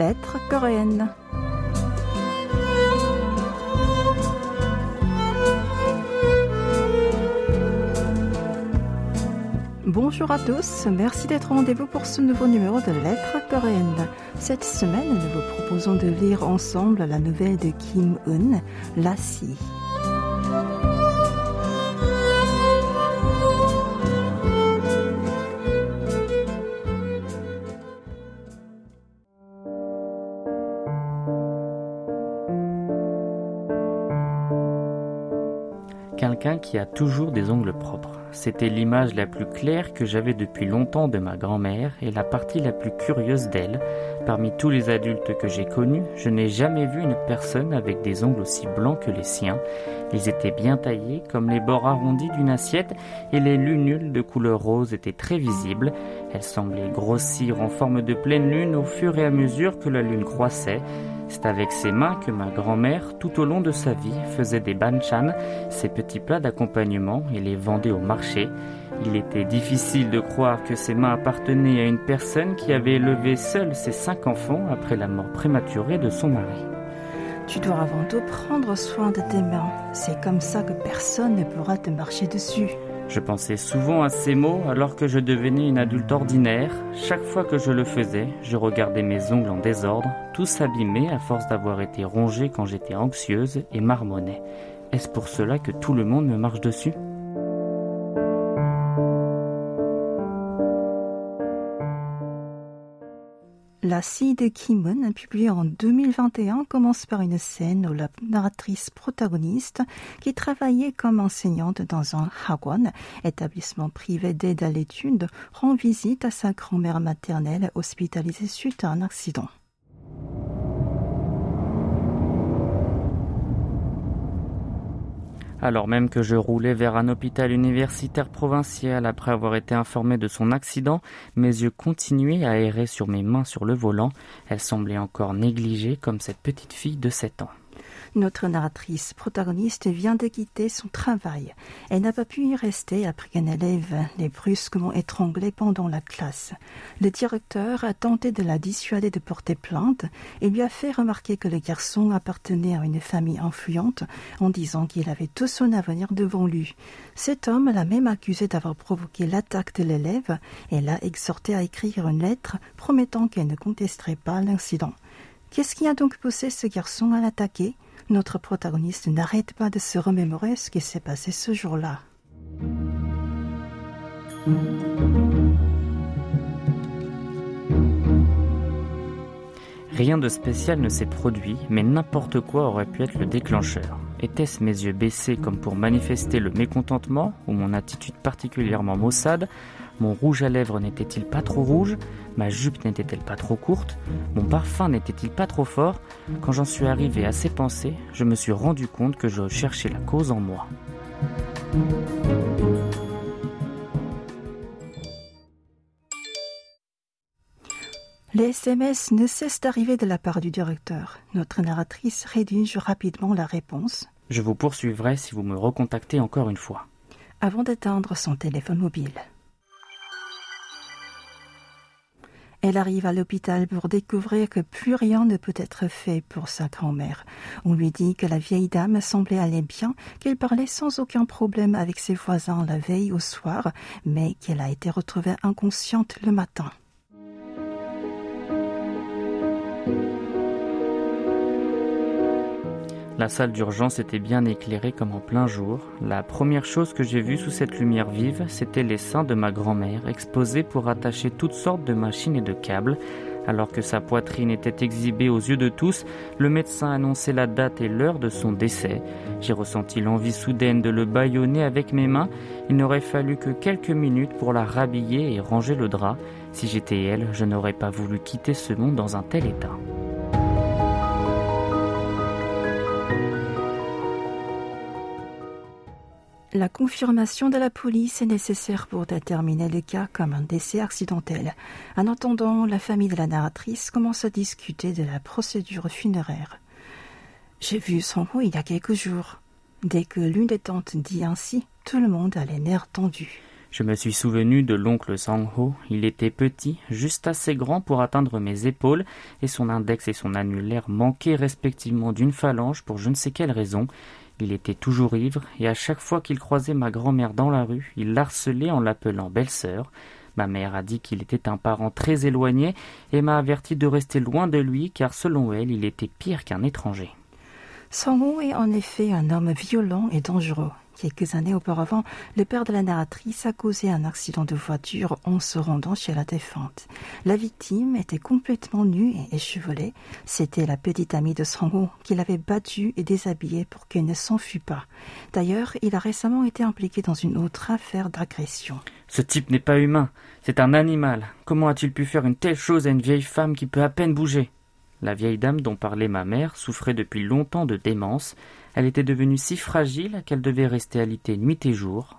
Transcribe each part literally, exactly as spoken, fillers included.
lettres coréennes. Bonjour à tous, merci d'être au rendez-vous pour ce nouveau numéro de Lettres coréennes. Cette semaine, nous vous proposons de lire ensemble la nouvelle de Kim Eun, Lassie. Quelqu'un qui a toujours des ongles propres. C'était l'image la plus claire que j'avais depuis longtemps de ma grand-mère et la partie la plus curieuse d'elle. Parmi tous les adultes que j'ai connus, je n'ai jamais vu une personne avec des ongles aussi blancs que les siens. Ils étaient bien taillés, comme les bords arrondis d'une assiette, et les lunules de couleur rose étaient très visibles. Elles semblaient grossir en forme de pleine lune au fur et à mesure que la lune croissait. C'est avec ses mains que ma grand-mère, tout au long de sa vie, faisait des banchan, ces petits plats d'accompagnement, et les vendait au marché. Il était difficile de croire que ses mains appartenaient à une personne qui avait élevé seule ses cinq enfants après la mort prématurée de son mari. Tu dois avant tout prendre soin de tes mains. C'est comme ça que personne ne pourra te marcher dessus. Je pensais souvent à ces mots alors que je devenais une adulte ordinaire. Chaque fois que je le faisais, je regardais mes ongles en désordre, tous abîmés à force d'avoir été rongés quand j'étais anxieuse et marmonnais. Est-ce pour cela que tout le monde me marche dessus ? Lassie de Kim Eun, publiée en deux mille vingt et un, commence par une scène où la narratrice protagoniste, qui travaillait comme enseignante dans un hagwon, établissement privé d'aide à l'étude, rend visite à sa grand-mère maternelle hospitalisée suite à un accident. Alors même que je roulais vers un hôpital universitaire provincial après avoir été informé de son accident, mes yeux continuaient à errer sur mes mains sur le volant. Elle semblait encore négligée comme cette petite fille de sept ans. Notre narratrice protagoniste vient de quitter son travail. Elle n'a pas pu y rester après qu'un élève l'ait brusquement étranglée pendant la classe. Le directeur a tenté de la dissuader de porter plainte et lui a fait remarquer que le garçon appartenait à une famille influente en disant qu'il avait tout son avenir devant lui. Cet homme l'a même accusé d'avoir provoqué l'attaque de l'élève et l'a exhorté à écrire une lettre promettant qu'elle ne contesterait pas l'incident. Qu'est-ce qui a donc poussé ce garçon à l'attaquer ? Notre protagoniste n'arrête pas de se remémorer ce qui s'est passé ce jour-là. Rien de spécial ne s'est produit, mais n'importe quoi aurait pu être le déclencheur. Étaient-ce mes yeux baissés comme pour manifester le mécontentement, ou mon attitude particulièrement maussade ? Mon rouge à lèvres n'était-il pas trop rouge ? Ma jupe n'était-elle pas trop courte ? Mon parfum n'était-il pas trop fort ? Quand j'en suis arrivé à ces pensées, je me suis rendu compte que je cherchais la cause en moi. Les S M S ne cessent d'arriver de la part du directeur. Notre narratrice rédige rapidement la réponse. Je vous poursuivrai si vous me recontactez encore une fois. Avant d'éteindre son téléphone mobile. Elle arrive à l'hôpital pour découvrir que plus rien ne peut être fait pour sa grand-mère. On lui dit que la vieille dame semblait aller bien, qu'elle parlait sans aucun problème avec ses voisins la veille au soir, mais qu'elle a été retrouvée inconsciente le matin. La salle d'urgence était bien éclairée comme en plein jour. La première chose que j'ai vue sous cette lumière vive, c'était les seins de ma grand-mère, exposés pour attacher toutes sortes de machines et de câbles. Alors que sa poitrine était exhibée aux yeux de tous, le médecin annonçait la date et l'heure de son décès. J'ai ressenti l'envie soudaine de le bâillonner avec mes mains. Il n'aurait fallu que quelques minutes pour la rhabiller et ranger le drap. Si j'étais elle, je n'aurais pas voulu quitter ce monde dans un tel état. La confirmation de la police est nécessaire pour déterminer le cas comme un décès accidentel. En attendant, la famille de la narratrice commence à discuter de la procédure funéraire. « J'ai vu son mot il y a quelques jours. » Dès que l'une des tantes dit ainsi, tout le monde a les nerfs tendus. Je me suis souvenu de l'oncle Sang-ho. Il était petit, juste assez grand pour atteindre mes épaules, et son index et son annulaire manquaient respectivement d'une phalange pour je ne sais quelle raison. Il était toujours ivre, et à chaque fois qu'il croisait ma grand-mère dans la rue, il l'harcelait en l'appelant belle-sœur. Ma mère a dit qu'il était un parent très éloigné et m'a averti de rester loin de lui, car selon elle, il était pire qu'un étranger. Sang-ho est en effet un homme violent et dangereux. Quelques années auparavant, le père de la narratrice a causé un accident de voiture en se rendant chez la défunte. La victime était complètement nue et échevelée. C'était la petite amie de Sang-ho qui l'avait battue et déshabillée pour qu'elle ne s'enfuit pas. D'ailleurs, il a récemment été impliqué dans une autre affaire d'agression. Ce type n'est pas humain, c'est un animal. Comment a-t-il pu faire une telle chose à une vieille femme qui peut à peine bouger ? La vieille dame dont parlait ma mère souffrait depuis longtemps de démence. Elle était devenue si fragile qu'elle devait rester alitée nuit et jour.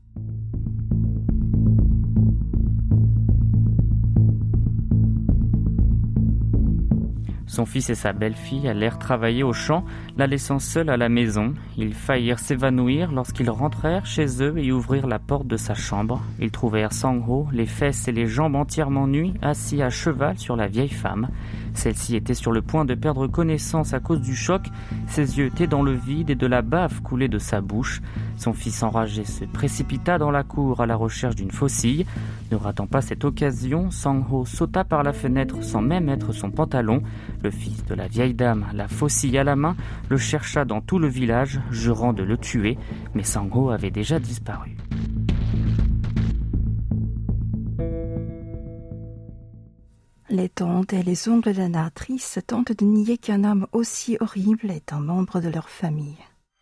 Son fils et sa belle-fille allèrent travailler au champ, la laissant seule à la maison. Ils faillirent s'évanouir lorsqu'ils rentrèrent chez eux et ouvrirent la porte de sa chambre. Ils trouvèrent Sang-ho, les fesses et les jambes entièrement nues, assis à cheval sur la vieille femme. Celle-ci était sur le point de perdre connaissance à cause du choc. Ses yeux étaient dans le vide et de la bave coulait de sa bouche. Son fils enragé se précipita dans la cour à la recherche d'une faucille. Ne ratant pas cette occasion, Sang-ho sauta par la fenêtre sans même mettre son pantalon. Le fils de la vieille dame, la faucille à la main, le chercha dans tout le village, jurant de le tuer, mais Sang-ho avait déjà disparu. Les tantes et les oncles de la narratrice tentent de nier qu'un homme aussi horrible est un membre de leur famille.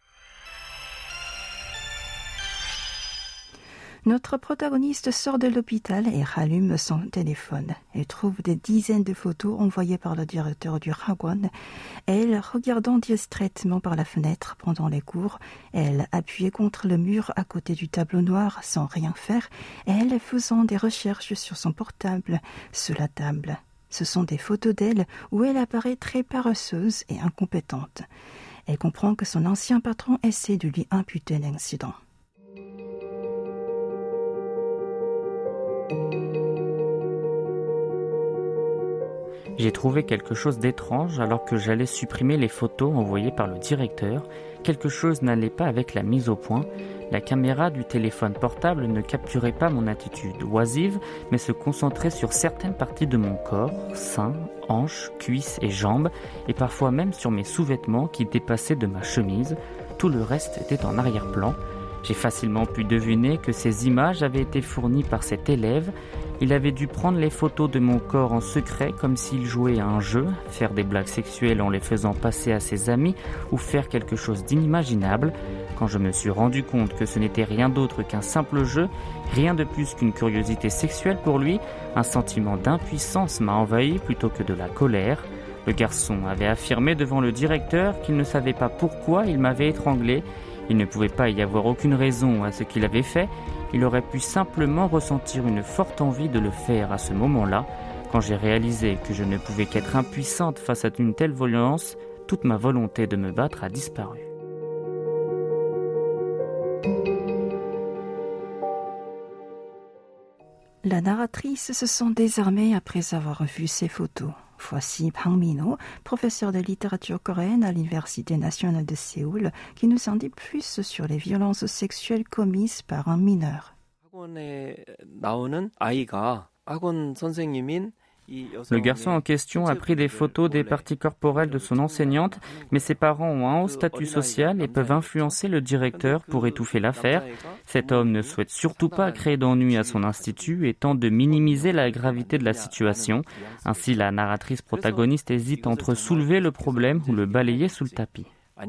Notre protagoniste sort de l'hôpital et rallume son téléphone. Elle trouve des dizaines de photos envoyées par le directeur du Hagwon. Elle, regardant distraitement par la fenêtre pendant les cours, elle, appuyée contre le mur à côté du tableau noir sans rien faire, elle, faisant des recherches sur son portable, sous la table. Ce sont des photos d'elle où elle apparaît très paresseuse et incompétente. Elle comprend que son ancien patron essaie de lui imputer l'incident. J'ai trouvé quelque chose d'étrange alors que j'allais supprimer les photos envoyées par le directeur. Quelque chose n'allait pas avec la mise au point. La caméra du téléphone portable ne capturait pas mon attitude oisive, mais se concentrait sur certaines parties de mon corps, seins, hanches, cuisses et jambes, et parfois même sur mes sous-vêtements qui dépassaient de ma chemise. Tout le reste était en arrière-plan. J'ai facilement pu deviner que ces images avaient été fournies par cet élève. Il avait dû prendre les photos de mon corps en secret comme s'il jouait à un jeu, faire des blagues sexuelles en les faisant passer à ses amis ou faire quelque chose d'inimaginable. Quand je me suis rendu compte que ce n'était rien d'autre qu'un simple jeu, rien de plus qu'une curiosité sexuelle pour lui, un sentiment d'impuissance m'a envahi plutôt que de la colère. Le garçon avait affirmé devant le directeur qu'il ne savait pas pourquoi il m'avait étranglé. Il ne pouvait pas y avoir aucune raison à ce qu'il avait fait. Il aurait pu simplement ressentir une forte envie de le faire à ce moment-là. Quand j'ai réalisé que je ne pouvais qu'être impuissante face à une telle violence, toute ma volonté de me battre a disparu. La narratrice se sent désarmée après avoir vu ces photos. Voici Bang Min-ho, professeur de littérature coréenne à l'Université nationale de Séoul, qui nous en dit plus sur les violences sexuelles commises par un mineur. Le garçon en question a pris des photos des parties corporelles de son enseignante, mais ses parents ont un haut statut social et peuvent influencer le directeur pour étouffer l'affaire. Cet homme ne souhaite surtout pas créer d'ennuis à son institut et tente de minimiser la gravité de la situation. Ainsi, la narratrice protagoniste hésite entre soulever le problème ou le balayer sous le tapis.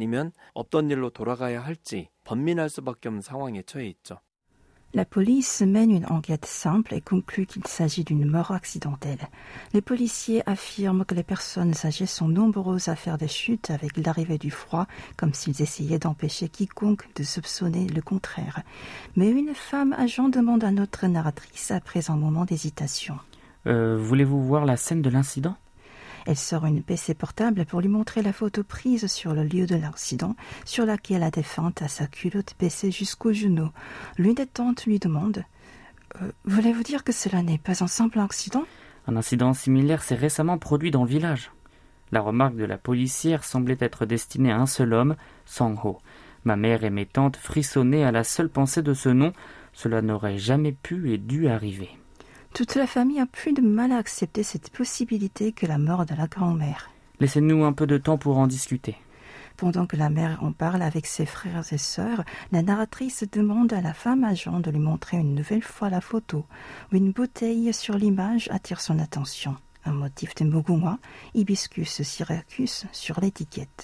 La police mène une enquête simple et conclut qu'il s'agit d'une mort accidentelle. Les policiers affirment que les personnes âgées sont nombreuses à faire des chutes avec l'arrivée du froid, comme s'ils essayaient d'empêcher quiconque de soupçonner le contraire. Mais une femme agent demande à notre narratrice après un moment d'hésitation. Euh, voulez-vous voir la scène de l'incident ? Elle sort une P C portable pour lui montrer la photo prise sur le lieu de l'accident, sur laquelle la défunte a sa culotte baissée jusqu'au genou. L'une des tantes lui demande « Euh, voulez-vous dire que cela n'est pas un simple accident ? Un incident similaire s'est récemment produit dans le village. La remarque de la policière semblait être destinée à un seul homme, Sang-ho. Ma mère et mes tantes frissonnaient à la seule pensée de ce nom. Cela n'aurait jamais pu et dû arriver. Toute la famille a plus de mal à accepter cette possibilité que la mort de la grand-mère. Laissez-nous un peu de temps pour en discuter. Pendant que la mère en parle avec ses frères et sœurs, la narratrice demande à la femme agent de lui montrer une nouvelle fois la photo, où une bouteille sur l'image attire son attention. Un motif de Mugunghwa, Hibiscus syriacus, sur l'étiquette.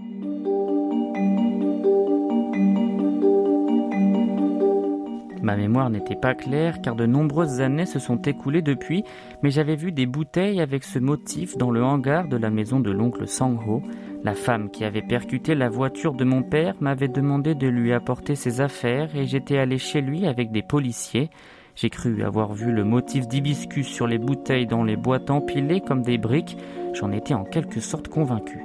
Ma mémoire n'était pas claire car de nombreuses années se sont écoulées depuis, mais j'avais vu des bouteilles avec ce motif dans le hangar de la maison de l'oncle Sang-ho. La femme qui avait percuté la voiture de mon père m'avait demandé de lui apporter ses affaires et j'étais allé chez lui avec des policiers. J'ai cru avoir vu le motif d'hibiscus sur les bouteilles dans les boîtes empilées comme des briques. J'en étais en quelque sorte convaincu.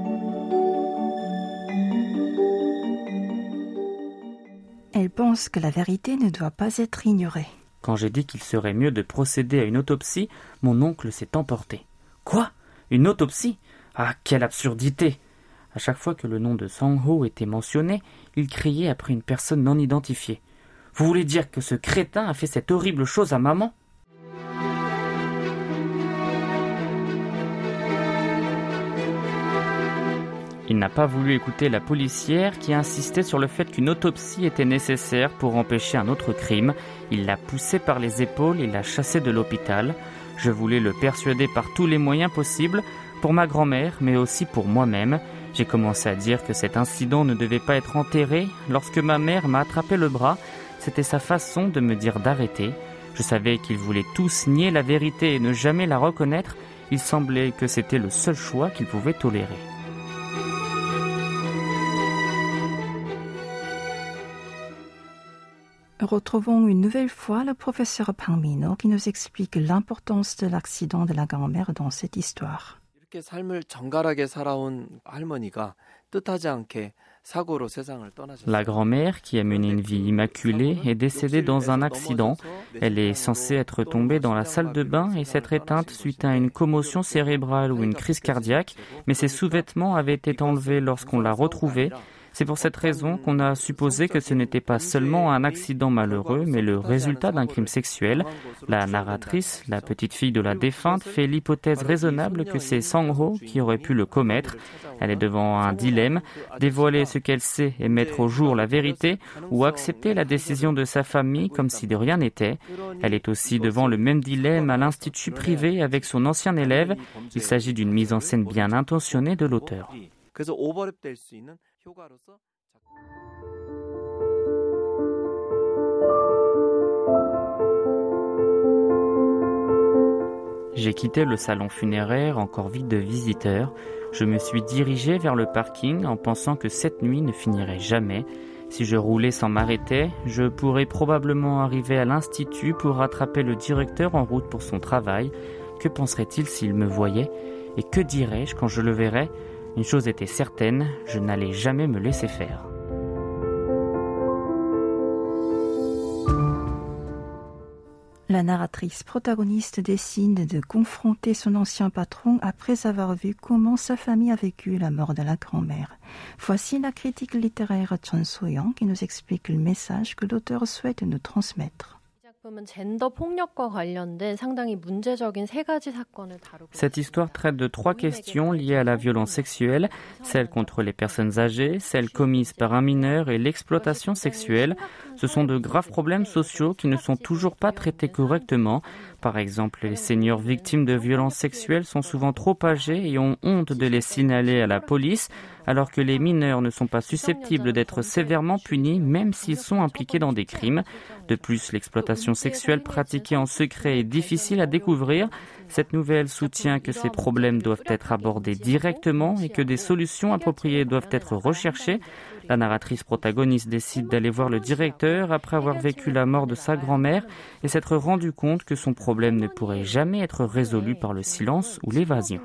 Elle pense que la vérité ne doit pas être ignorée. Quand j'ai dit qu'il serait mieux de procéder à une autopsie, mon oncle s'est emporté. Quoi ? Une autopsie ? Ah, quelle absurdité ! À chaque fois que le nom de Sang-ho était mentionné, il criait après une personne non identifiée. Vous voulez dire que ce crétin a fait cette horrible chose à maman ? Il n'a pas voulu écouter la policière qui insistait sur le fait qu'une autopsie était nécessaire pour empêcher un autre crime. Il l'a poussé par les épaules et l'a chassé de l'hôpital. Je voulais le persuader par tous les moyens possibles, pour ma grand-mère, mais aussi pour moi-même. J'ai commencé à dire que cet incident ne devait pas être enterré. Lorsque ma mère m'a attrapé le bras, c'était sa façon de me dire d'arrêter. Je savais qu'ils voulaient tous nier la vérité et ne jamais la reconnaître. Il semblait que c'était le seul choix qu'ils pouvaient tolérer. Retrouvons une nouvelle fois le professeur Park Min-ho qui nous explique l'importance de l'accident de la grand-mère dans cette histoire. 이렇게 삶을 정갈하게 살아온 할머니가 뜻하지 않게 사고로 세상을 떠나셨어요. La grand-mère, qui a mené une vie immaculée, est décédée dans un accident. Elle est censée être tombée dans la salle de bain et s'être éteinte suite à une commotion cérébrale ou une crise cardiaque, mais ses sous-vêtements avaient été enlevés lorsqu'on l'a retrouvée. C'est pour cette raison qu'on a supposé que ce n'était pas seulement un accident malheureux, mais le résultat d'un crime sexuel. La narratrice, la petite fille de la défunte, fait l'hypothèse raisonnable que c'est Sang-ho qui aurait pu le commettre. Elle est devant un dilemme, dévoiler ce qu'elle sait et mettre au jour la vérité, ou accepter la décision de sa famille comme si de rien n'était. Elle est aussi devant le même dilemme à l'institut privé avec son ancien élève. Il s'agit d'une mise en scène bien intentionnée de l'auteur. J'ai quitté le salon funéraire encore vide de visiteurs. Je me suis dirigé vers le parking en pensant que cette nuit ne finirait jamais. Si je roulais sans m'arrêter, je pourrais probablement arriver à l'institut pour rattraper le directeur en route pour son travail. Que penserait-il s'il me voyait ? Et que dirais-je quand je le verrais ? Une chose était certaine, je n'allais jamais me laisser faire. La narratrice protagoniste décide de confronter son ancien patron après avoir vu comment sa famille a vécu la mort de la grand-mère. Voici la critique littéraire Chun So-young qui nous explique le message que l'auteur souhaite nous transmettre. Cette histoire traite de trois questions liées à la violence sexuelle, celle contre les personnes âgées, celle commise par un mineur et l'exploitation sexuelle. Ce sont de graves problèmes sociaux qui ne sont toujours pas traités correctement. Par exemple, les seniors victimes de violences sexuelles sont souvent trop âgés et ont honte de les signaler à la police, alors que les mineurs ne sont pas susceptibles d'être sévèrement punis même s'ils sont impliqués dans des crimes. De plus, l'exploitation sexuelle pratiquée en secret est difficile à découvrir. Cette nouvelle soutient que ces problèmes doivent être abordés directement et que des solutions appropriées doivent être recherchées. La narratrice protagoniste décide d'aller voir le directeur après avoir vécu la mort de sa grand-mère et s'être rendu compte que son problème ne pourrait jamais être résolu par le silence ou l'évasion.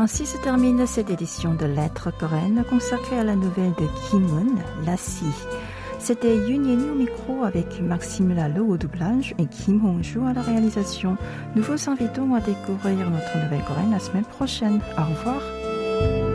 Ainsi se termine cette édition de Lettres coréennes consacrée à la nouvelle de Kim Eun, La Scie. C'était Yoon Yen au micro avec Maxime Lalo au doublage et Kim Hong-joo à la réalisation. Nous vous invitons à découvrir notre nouvelle coréenne la semaine prochaine. Au revoir.